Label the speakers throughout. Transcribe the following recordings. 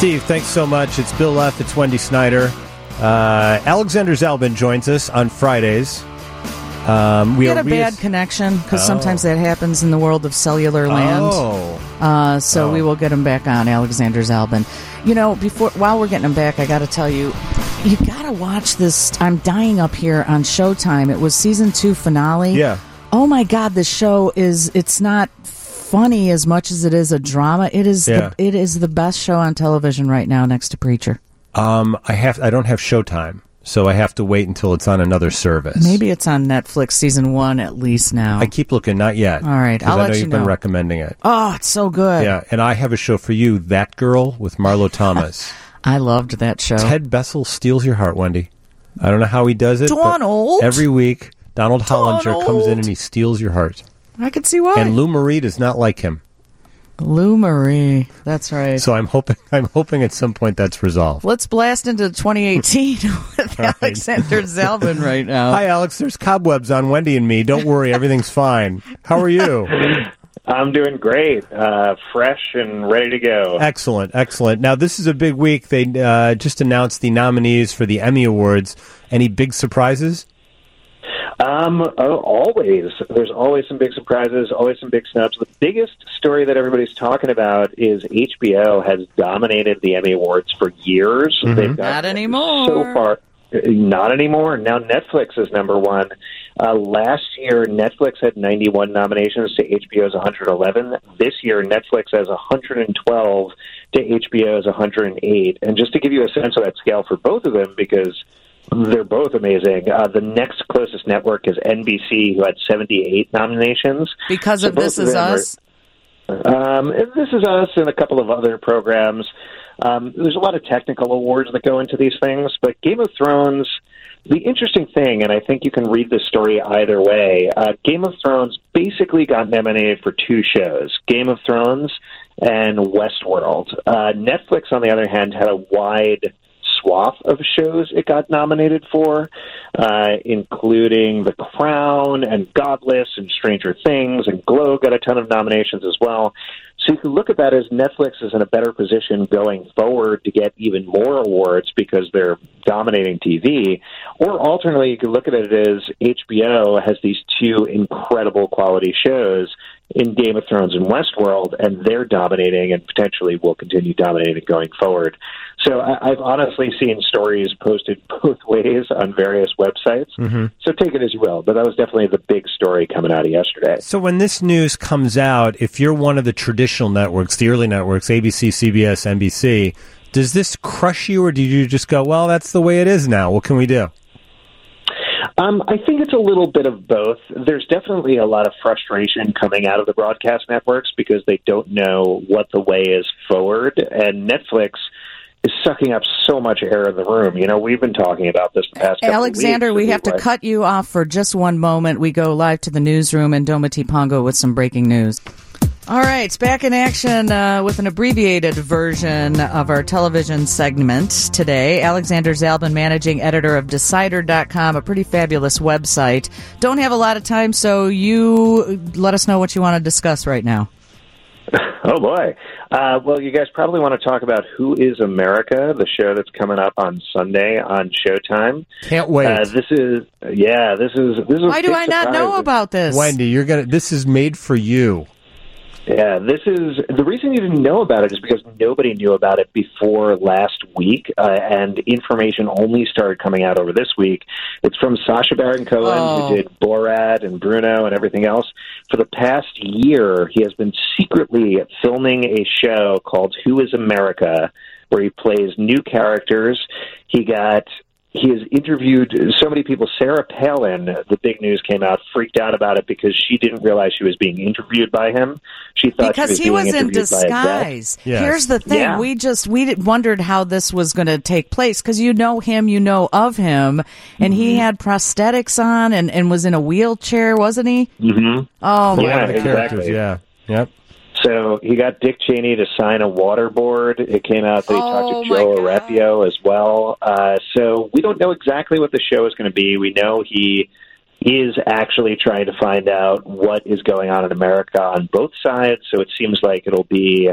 Speaker 1: Steve, thanks so much. It's Bill Leff. It's Wendy Snyder. Alexander Zalbin joins us on Fridays.
Speaker 2: We had a bad connection because sometimes that happens in the world of cellular land. So we will get him back on, Alexander Zalbin. You know, while we're getting him back, I got to tell you, you got to watch this. I'm dying up here on Showtime. It was season 2 finale.
Speaker 1: Yeah.
Speaker 2: Oh my God, this show it's not funny as much as it is a drama. It is it is the best show on television right now, next to Preacher.
Speaker 1: I don't have Showtime, so I have to wait until it's on another service.
Speaker 2: Maybe it's on Netflix season 1 at least now.
Speaker 1: I keep looking, not yet.
Speaker 2: All right, I'll let you know.
Speaker 1: I know you've been recommending it.
Speaker 2: Oh, it's so good.
Speaker 1: Yeah, and I have a show for you, That Girl with Marlo Thomas.
Speaker 2: I loved that show.
Speaker 1: Ted Bessel steals your heart, Wendy. I don't know how he does it.
Speaker 2: Donald.
Speaker 1: But every week, Donald Hollinger comes in and he steals your heart.
Speaker 2: I can see why.
Speaker 1: And Lou Marie does not like him.
Speaker 2: Lou Marie, that's right.
Speaker 1: So I'm hoping at some point that's resolved.
Speaker 2: Let's blast into 2018 with Alexander Zalbin right now.
Speaker 1: Hi, Alex. There's cobwebs on Wendy and me. Don't worry, everything's fine. How are you?
Speaker 3: I'm doing great, fresh and ready to go.
Speaker 1: Excellent. Now, this is a big week. They just announced the nominees for the Emmy Awards. Any big surprises?
Speaker 3: Always. There's always some big surprises, always some big snubs. The biggest story that everybody's talking about is HBO has dominated the Emmy Awards for years.
Speaker 1: Mm-hmm.
Speaker 3: They've got
Speaker 2: Not anymore.
Speaker 3: So far, not anymore. Now Netflix is number one. Last year, Netflix had 91 nominations to HBO's 111. This year, Netflix has 112 to HBO's 108. And just to give you a sense of that scale for both of them, because they're both amazing. The next closest network is NBC, who had 78 nominations.
Speaker 2: Because of This Is Us?
Speaker 3: This Is Us and a couple of other programs. There's a lot of technical awards that go into these things, but Game of Thrones, the interesting thing, and I think you can read this story either way, Game of Thrones basically got nominated for 2 shows, Game of Thrones and Westworld. Netflix, on the other hand, had a wide swath of shows it got nominated for, including The Crown and Godless and Stranger Things, and Glow got a ton of nominations as well. So you can look at that as Netflix is in a better position going forward to get even more awards because they're dominating TV. Or alternately, you can look at it as HBO has these 2 incredible quality shows in Game of Thrones and Westworld, and they're dominating and potentially will continue dominating going forward. So I've honestly seen stories posted both ways on various websites. Mm-hmm. So take it as you will. But that was definitely the big story coming out of yesterday.
Speaker 1: So when this news comes out, if you're one of the traditional networks, the early networks, ABC, CBS, NBC, does this crush you, or do you just go, well, that's the way it is now? What can we do?
Speaker 3: I think it's a little bit of both. There's definitely a lot of frustration coming out of the broadcast networks because they don't know what the way is forward, and Netflix is sucking up so much air in the room. You know, we've been talking about this the past couple
Speaker 2: Alexander,
Speaker 3: of weeks.
Speaker 2: we have to cut you off for just one moment. We go live to the newsroom in Doma Tipongo with some breaking news. All right, it's back in action with an abbreviated version of our television segment today. Alexander Zalbin, managing editor of Decider.com, a pretty fabulous website. Don't have a lot of time, so you let us know what you want to discuss right now.
Speaker 3: Oh, boy. Well, you guys probably want to talk about Who is America, the show that's coming up on Sunday on Showtime.
Speaker 1: Can't wait.
Speaker 3: This is
Speaker 2: Why do I not know about this?
Speaker 1: Wendy, this is made for you.
Speaker 3: Yeah, this is the reason you didn't know about it is because nobody knew about it before last week, and information only started coming out over this week. It's from Sacha Baron Cohen, who did Borat and Bruno and everything else. For the past year, he has been secretly filming a show called Who is America, where he plays new characters. He has interviewed so many people. Sarah Palin, the big news came out, freaked out about it because she didn't realize she was being interviewed by him. She thought
Speaker 2: because he was in disguise.
Speaker 1: Yes.
Speaker 2: Here's the thing:
Speaker 3: yeah.
Speaker 2: we wondered how this was going to take place because you know him, you know of him, and he had prosthetics on and was in a wheelchair, wasn't he?
Speaker 3: Mm-hmm.
Speaker 2: Oh,
Speaker 3: yeah,
Speaker 1: One of the characters. Yeah. Yep.
Speaker 3: So he got Dick Cheney to sign a waterboard. It came out that he talked to Joe Arpaio as well. So we don't know exactly what the show is going to be. We know he is actually trying to find out what is going on in America on both sides. So it seems like it'll be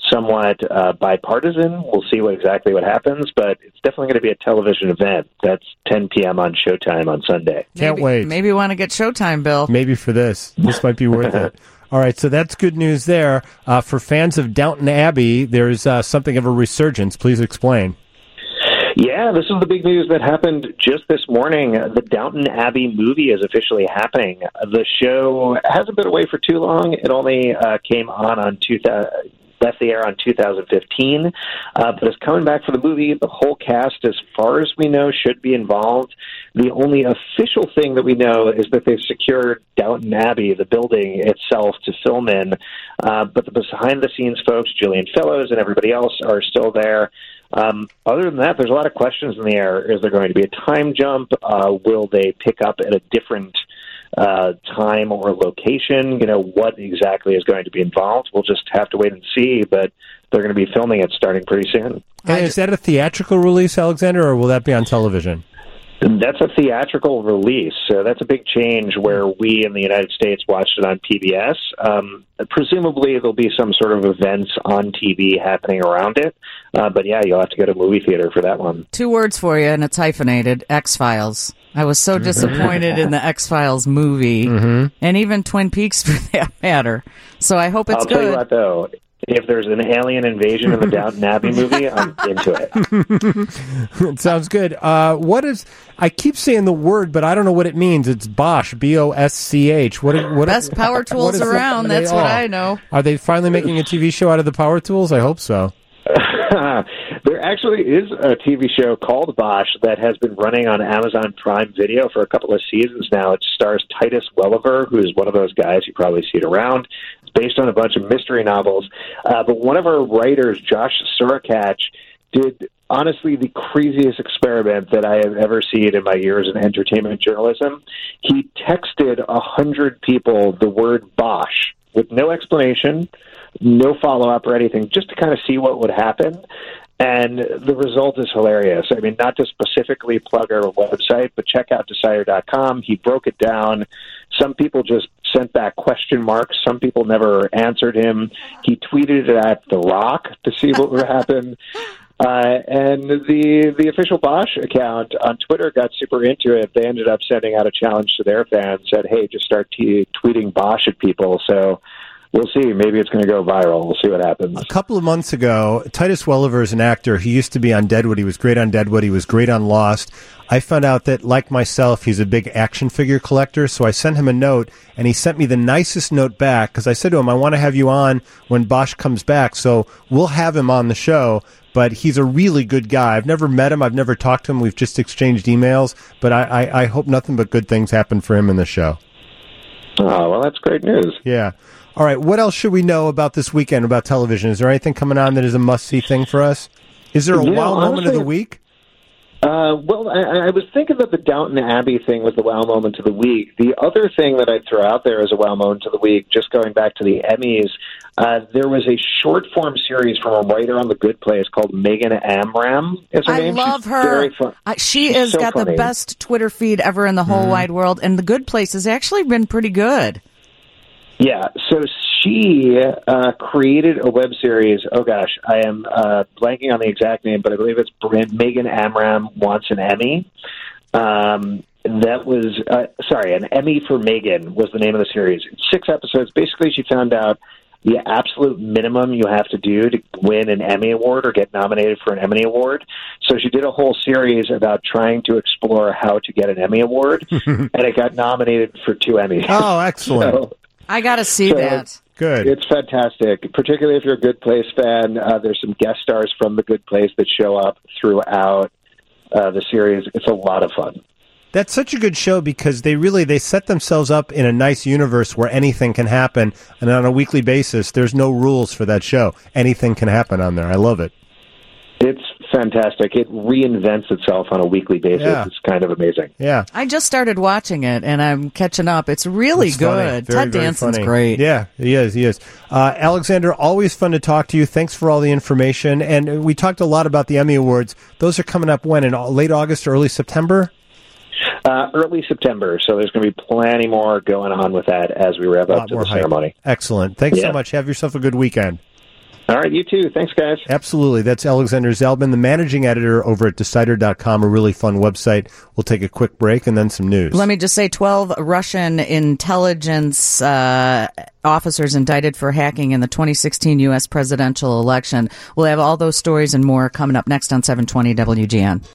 Speaker 3: somewhat bipartisan. We'll see exactly what happens, but it's definitely going to be a television event. That's 10 p.m. on Showtime on Sunday.
Speaker 1: Can't wait.
Speaker 2: Maybe you want to get Showtime, Bill.
Speaker 1: Maybe for this. This might be worth it. All right, so that's good news there. For fans of Downton Abbey, there's something of a resurgence. Please explain.
Speaker 3: Yeah, this is the big news that happened just this morning. The Downton Abbey movie is officially happening. The show hasn't been away for too long. It only came on left the air on 2015, but it's coming back for the movie. The whole cast, as far as we know, should be involved. The only official thing that we know is that they've secured Downton Abbey, the building itself, to film in, but the behind-the-scenes folks, Gillian Fellows and everybody else, are still there. Other than that, there's a lot of questions in the air. Is there going to be a time jump? Will they pick up at a different time or location? What exactly is going to be involved? We'll just have to wait and see, but they're going to be filming it starting pretty soon.
Speaker 1: And is that a theatrical release, Alexander, or will that be on television?
Speaker 3: That's a theatrical release. So that's a big change where we in the United States watched it on PBS. Presumably there'll be some sort of events on TV happening around it. But yeah, you'll have to go to a movie theater for that one.
Speaker 2: 2 words for you, and it's hyphenated, X-Files. I was so disappointed in the X-Files movie, and even Twin Peaks for that matter. So I hope it's good.
Speaker 3: I'll tell you what, though. If there's an alien invasion in the Downton Abbey movie, I'm into it.
Speaker 1: It sounds good. I keep saying the word, but I don't know what it means. It's Bosch, B-O-S-C-H.
Speaker 2: Best power tools around, that's what I know.
Speaker 1: Are they finally making a TV show out of the power tools? I hope so.
Speaker 3: There actually is a TV show called Bosch that has been running on Amazon Prime Video for a couple of seasons now. It stars Titus Welliver, who's one of those guys you probably see it around. It's based on a bunch of mystery novels. But one of our writers, Josh Surikach, did honestly the craziest experiment that I have ever seen in my years in entertainment journalism. He texted 100 people the word Bosch with no explanation, no follow-up or anything, just to kind of see what would happen. And the result is hilarious. I mean, not to specifically plug our website, but check out Decider.com. He broke it down. Some people just sent back question marks. Some people never answered him. He tweeted it at The Rock to see what would happen. And the official Bosch account on Twitter got super into it. They ended up sending out a challenge to their fans, said, hey, just start tweeting Bosch at people. So we'll see. Maybe it's going to go viral. We'll see what happens.
Speaker 1: A couple of months ago, Titus Welliver is an actor. He used to be on Deadwood. He was great on Deadwood. He was great on Lost. I found out that, like myself, he's a big action figure collector, so I sent him a note, and he sent me the nicest note back, because I said to him, I want to have you on when Bosch comes back, so we'll have him on the show, but he's a really good guy. I've never met him. I've never talked to him. We've just exchanged emails, but I hope nothing but good things happen for him in the show.
Speaker 3: Oh, well, that's great news.
Speaker 1: Yeah. All right, what else should we know about this weekend, about television? Is there anything coming on that is a must-see thing for us? Is there a wow moment of the week?
Speaker 3: Well, I was thinking that the Downton Abbey thing was the wow moment of the week. The other thing that I'd throw out there as a wow moment of the week, just going back to the Emmys, there was a short-form series from a writer on The Good Place called Megan Amram. Is her name?
Speaker 2: Love
Speaker 3: She's
Speaker 2: her.
Speaker 3: Very fun.
Speaker 2: She has got
Speaker 3: funny.
Speaker 2: the best Twitter feed ever in the whole wide world, and The Good Place has actually been pretty good.
Speaker 3: Yeah, so she created a web series. Oh, gosh, I am blanking on the exact name, but I believe it's Megan Amram Wants an Emmy. That was, an Emmy for Megan was the name of the series. 6 episodes. Basically, she found out the absolute minimum you have to do to win an Emmy Award or get nominated for an Emmy Award. So she did a whole series about trying to explore how to get an Emmy Award, and it got nominated for 2 Emmys.
Speaker 1: Oh, excellent.
Speaker 2: I got to see that.
Speaker 1: Good.
Speaker 3: It's fantastic, particularly if you're a Good Place fan. There's some guest stars from The Good Place that show up throughout the series. It's a lot of fun.
Speaker 1: That's such a good show because they set themselves up in a nice universe where anything can happen, and on a weekly basis, there's no rules for that show. Anything can happen on there. I love it.
Speaker 3: It's fantastic. It reinvents itself on a weekly basis. Yeah. It's kind of amazing.
Speaker 1: Yeah.
Speaker 2: I just started watching it, and I'm catching up. It's really good. Ted Danson's great.
Speaker 1: Yeah, he is. Alexander, always fun to talk to you. Thanks for all the information. And we talked a lot about the Emmy Awards. Those are coming up when? In late August or early September?
Speaker 3: Early September. So there's going to be plenty more going on with that as we wrap up to the ceremony.
Speaker 1: Excellent. Thanks so much. Have yourself a good weekend.
Speaker 3: All right, you too. Thanks, guys.
Speaker 1: Absolutely. That's Alexander Zelbin, the managing editor over at Decider.com, a really fun website. We'll take a quick break and then some news.
Speaker 2: Let me just say 12 Russian intelligence officers indicted for hacking in the 2016 U.S. presidential election. We'll have all those stories and more coming up next on 720 WGN.